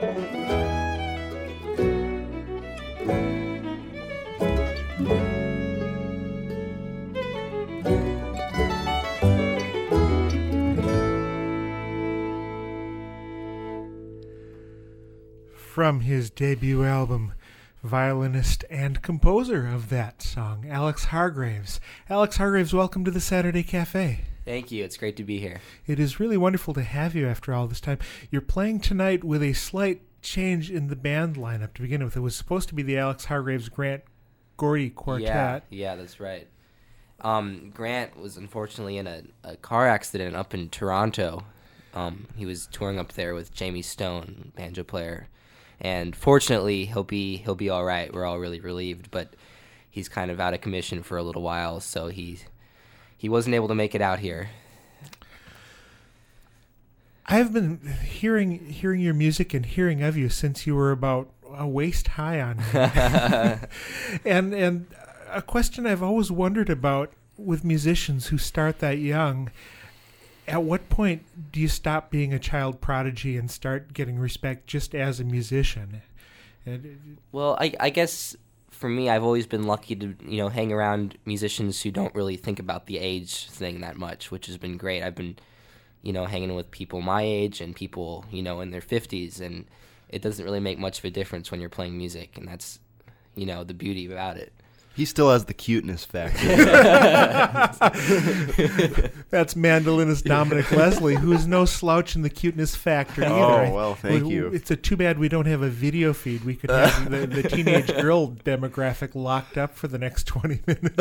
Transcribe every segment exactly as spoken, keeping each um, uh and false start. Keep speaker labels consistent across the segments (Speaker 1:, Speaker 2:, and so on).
Speaker 1: From his debut album, violinist and composer of that song, Alex Hargraves. Alex Hargraves, welcome to the Saturday Cafe.
Speaker 2: Thank you. It's great to be here.
Speaker 1: It is really wonderful to have you after all this time. You're playing tonight with a slight change in the band lineup to begin with. It was supposed to be the Alex Hargraves Grant Gordy Quartet.
Speaker 2: Yeah, yeah, that's right. Um, Grant was unfortunately in a, a car accident up in Toronto. Um, he was touring up there with Jamie Stone, banjo player. And fortunately, he'll be he'll be all right. We're all really relieved, but he's kind of out of commission for a little while, so he he wasn't able to make it out here.
Speaker 1: I've been hearing hearing your music and hearing of you since you were about a waist high on me. and and a question I've always wondered about with musicians who start that young. At what point do you stop being a child prodigy and start getting respect just as a musician? And,
Speaker 2: well, I, I guess for me, I've always been lucky to, you know, hang around musicians who don't really think about the age thing that much, which has been great. I've been, you know, hanging with people my age and people, you know, in their fifties, and it doesn't really make much of a difference when you're playing music, and that's, you know, the beauty about it.
Speaker 3: He still has the cuteness factor.
Speaker 1: That's mandolinist Dominic Leslie, who is no slouch in the cuteness factor either.
Speaker 3: Oh, well, thank
Speaker 1: we,
Speaker 3: you.
Speaker 1: It's a too bad we don't have a video feed. We could have the, the teenage girl demographic locked up for the next twenty minutes.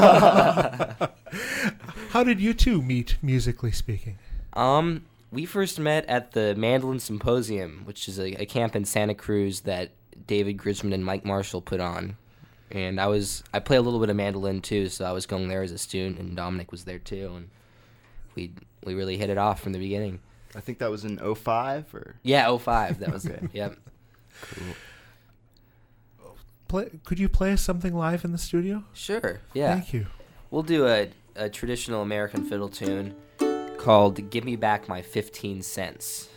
Speaker 1: How did you two meet, musically speaking?
Speaker 2: Um, we first met at the Mandolin Symposium, which is a, a camp in Santa Cruz that David Grisman and Mike Marshall put on. And I was I play a little bit of mandolin too, so I was going there as a student, and Dominic was there too, and we we really hit it off from the beginning.
Speaker 3: I think that was in oh five or
Speaker 2: yeah, oh five. That was
Speaker 3: okay.
Speaker 2: it. Yep.
Speaker 3: Cool.
Speaker 1: Play, could you play us something live in the studio?
Speaker 2: Sure. Yeah.
Speaker 1: Thank you.
Speaker 2: We'll do a a traditional American fiddle tune called "Give Me Back My fifteen cents."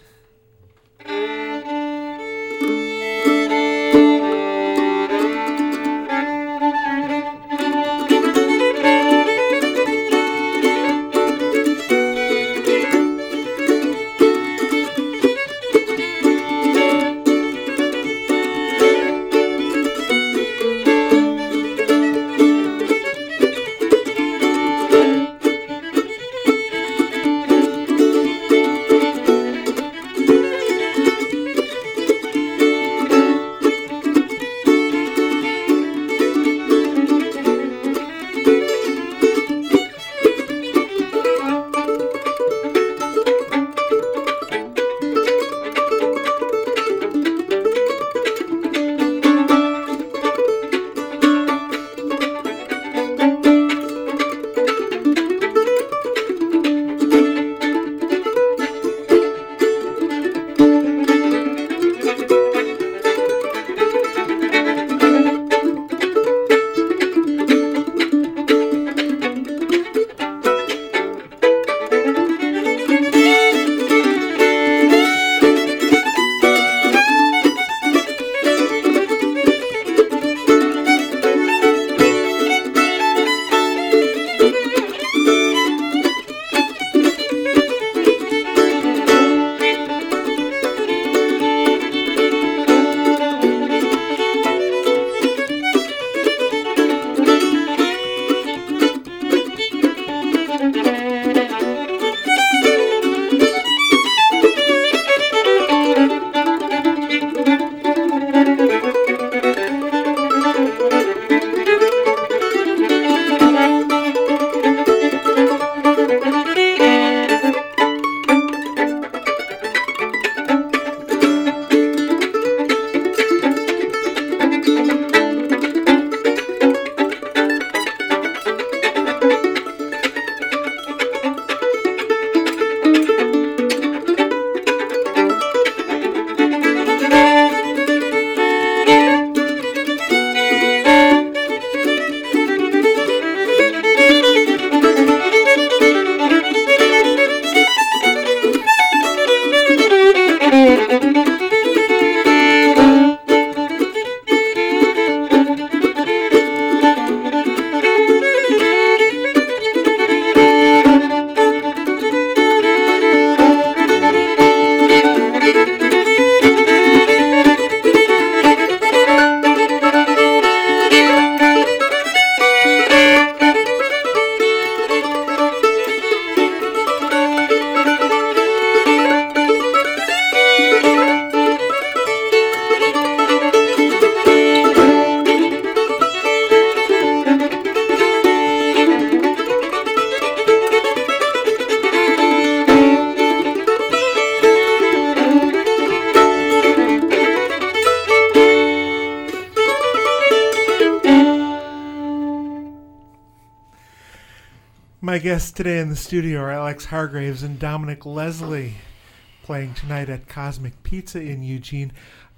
Speaker 1: My guests today in the studio are Alex Hargraves and Dominic Leslie, playing tonight at Cosmic Pizza in Eugene.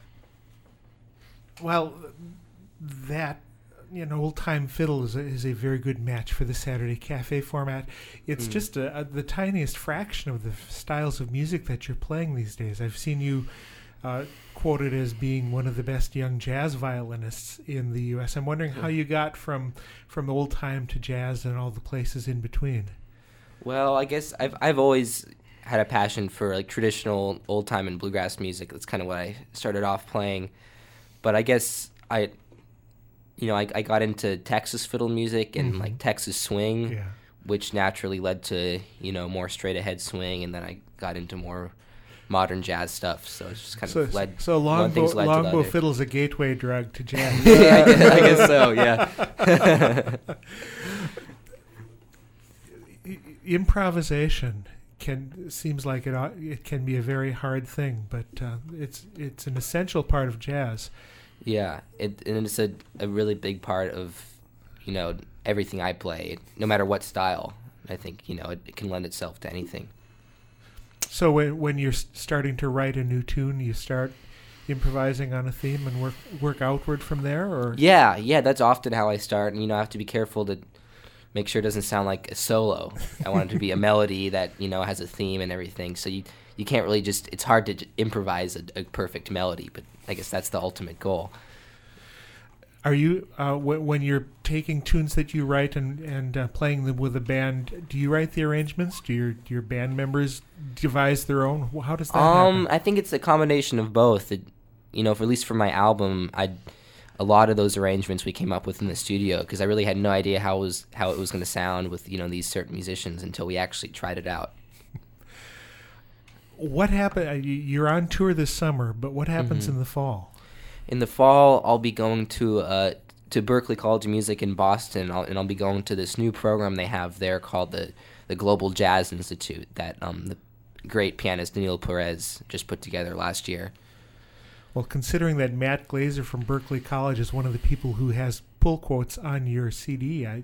Speaker 1: Well, that, you know, Old Time Fiddle is a, is a very good match for the Saturday Cafe format. It's mm. just a, a, the tiniest fraction of the f- styles of music that you're playing these days. I've seen you uh, quoted as being one of the best young jazz violinists in the U S. I'm wondering how you got from from old time to jazz and all the places in between.
Speaker 2: Well, I guess I've I've always had a passion for like traditional old time and bluegrass music. That's kind of what I started off playing. But I guess I, you know, I, I got into Texas fiddle music and
Speaker 1: mm-hmm.
Speaker 2: like Texas swing,
Speaker 1: yeah.
Speaker 2: which naturally led to, you know, more straight ahead swing, and then I got into more modern jazz stuff. So it's just kind
Speaker 1: so,
Speaker 2: of led.
Speaker 1: So longbow,
Speaker 2: led
Speaker 1: longbow fiddle's a gateway drug to jazz.
Speaker 2: yeah, I guess, I guess so. Yeah.
Speaker 1: Improvisation can seems like it ought- it can be a very hard thing, but uh, it's it's an essential part of jazz.
Speaker 2: Yeah, it and it's a, a really big part of, you know, everything I play, no matter what style. I think, you know, it, it can lend itself to anything.
Speaker 1: So when when you're s- starting to write a new tune, you start improvising on a theme and work work outward from there, or
Speaker 2: Yeah, yeah, that's often how I start, and you know, I have to be careful to make sure it doesn't sound like a solo. I want it to be a melody that, you know, has a theme and everything. So you you can't really just, it's hard to j- improvise a, a perfect melody, but I guess that's the ultimate goal.
Speaker 1: Are you uh, w- when you're taking tunes that you write and and uh, playing them with a band? Do you write the arrangements? Do your do your band members devise their own? How does that
Speaker 2: Um,
Speaker 1: happen?
Speaker 2: I think it's a combination of both. It, you know, for at least for my album, I a lot of those arrangements we came up with in the studio because I really had no idea how it was how it was going to sound with, you know, these certain musicians until we actually tried it out.
Speaker 1: What happened? Uh, you- you're on tour this summer, but what happens
Speaker 2: Mhm.
Speaker 1: in the fall?
Speaker 2: In the fall, I'll be going to uh, to Berklee College of Music in Boston, I'll, and I'll be going to this new program they have there called the, the Global Jazz Institute that um, the great pianist Daniel Perez just put together last year.
Speaker 1: Well, considering that Matt Glazer from Berklee College is one of the people who has pull quotes on your C D, I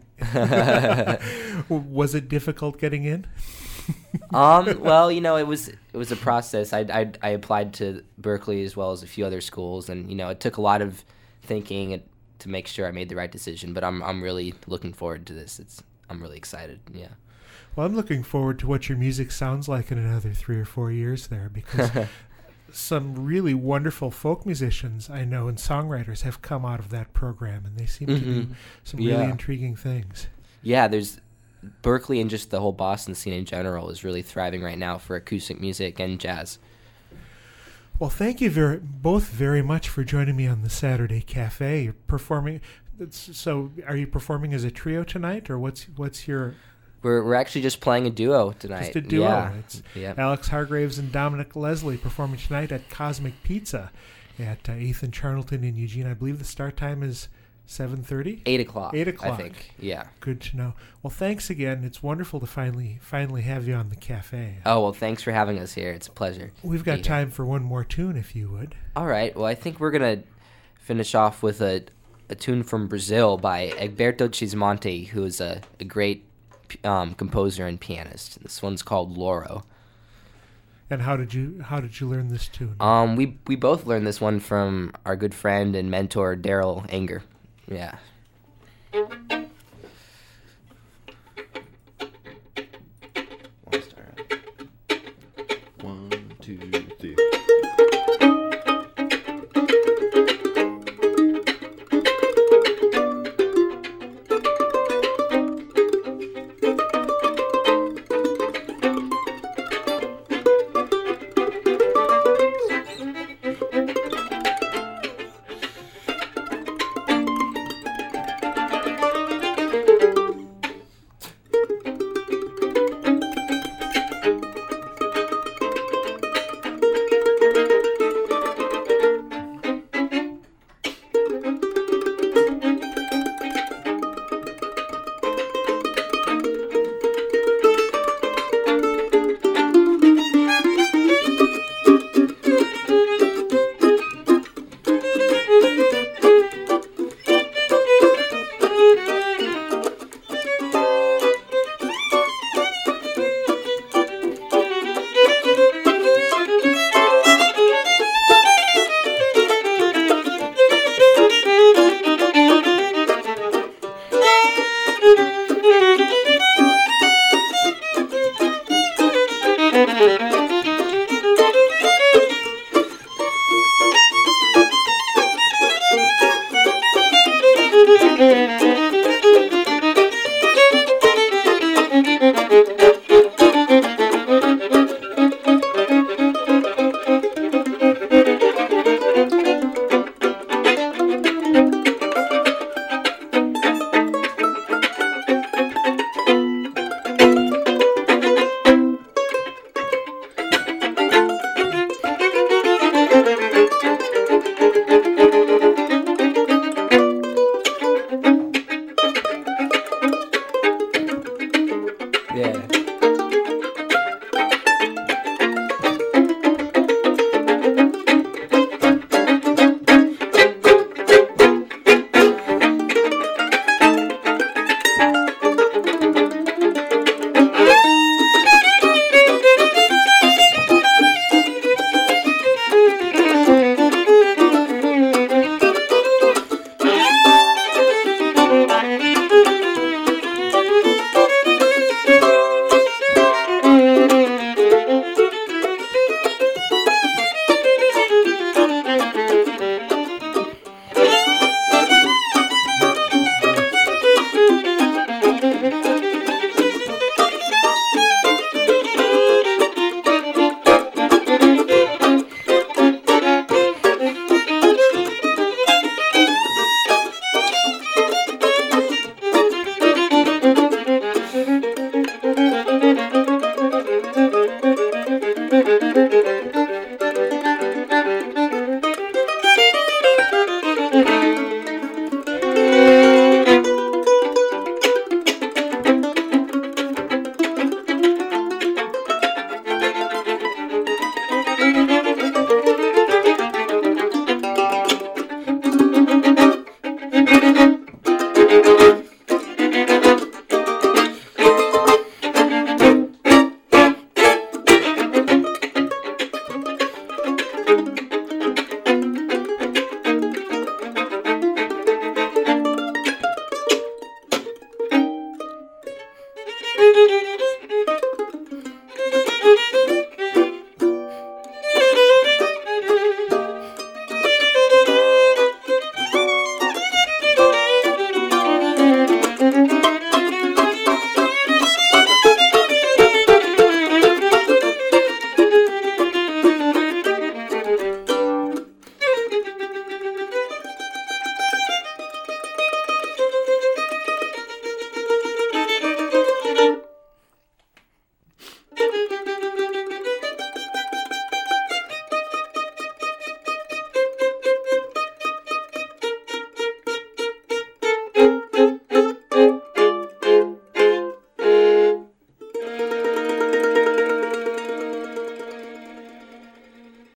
Speaker 1: was it difficult getting in?
Speaker 2: um, well, you know, it was it was a process. I, I I applied to Berklee as well as a few other schools, and you know, it took a lot of thinking and, to make sure I made the right decision. But I'm I'm really looking forward to this. It's I'm really excited. Yeah.
Speaker 1: Well, I'm looking forward to what your music sounds like in another three or four years there, because some really wonderful folk musicians I know and songwriters have come out of that program, and they seem
Speaker 2: mm-hmm.
Speaker 1: to do some
Speaker 2: yeah.
Speaker 1: really intriguing things.
Speaker 2: Yeah, there's Berklee and just the whole Boston scene in general is really thriving right now for acoustic music and jazz.
Speaker 1: Well, thank you very, both very much for joining me on the Saturday Cafe. You're performing. So, are you performing as a trio tonight, or what's what's your?
Speaker 2: We're we're actually just playing a duo tonight.
Speaker 1: Just a duo.
Speaker 2: Yeah.
Speaker 1: It's
Speaker 2: Yep.
Speaker 1: Alex Hargraves and Dominic Leslie performing tonight at Cosmic Pizza at uh, eighth and Charlton in Eugene. I believe the start time is seven thirty.
Speaker 2: Eight o'clock.
Speaker 1: Eight o'clock.
Speaker 2: I think. Yeah.
Speaker 1: Good to know. Well, thanks again. It's wonderful to finally finally have you on the cafe.
Speaker 2: Oh well, thanks for having us here. It's a pleasure.
Speaker 1: We've
Speaker 2: to
Speaker 1: got
Speaker 2: be here.
Speaker 1: time for one more tune, if you would.
Speaker 2: All right. Well, I think we're gonna finish off with a a tune from Brazil by Egberto Gismonte, who is a, a great um, composer and pianist. This one's called Loro.
Speaker 1: And how did you how did you learn this tune?
Speaker 2: Um, we we both learned this one from our good friend and mentor Daryl Anger. Yeah.
Speaker 3: One, two, three.
Speaker 2: Bye.